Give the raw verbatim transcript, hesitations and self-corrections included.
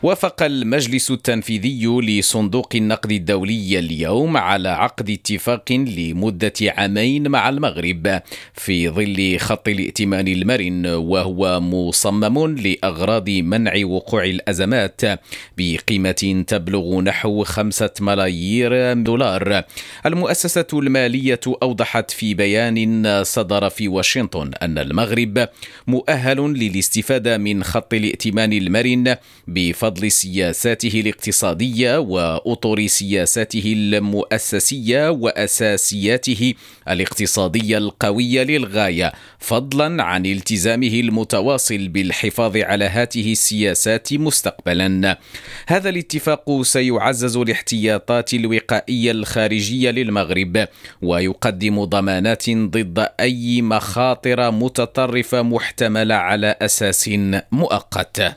وافق المجلس التنفيذي لصندوق النقد الدولي اليوم على عقد اتفاق لمدة عامين مع المغرب في ظل خط الائتمان المرن، وهو مصمم لأغراض منع وقوع الأزمات بقيمة تبلغ نحو خمسة ملايير دولار. المؤسسة المالية أوضحت في بيان صدر في واشنطن أن المغرب مؤهل للاستفادة من خط الائتمان المرن بفضل بفضل سياساته الاقتصادية وأطر سياساته المؤسسية وأساسياته الاقتصادية القوية للغاية، فضلا عن التزامه المتواصل بالحفاظ على هذه السياسات مستقبلا. هذا الاتفاق سيعزز الاحتياطات الوقائية الخارجية للمغرب ويقدم ضمانات ضد أي مخاطر متطرفة محتملة على أساس مؤقت.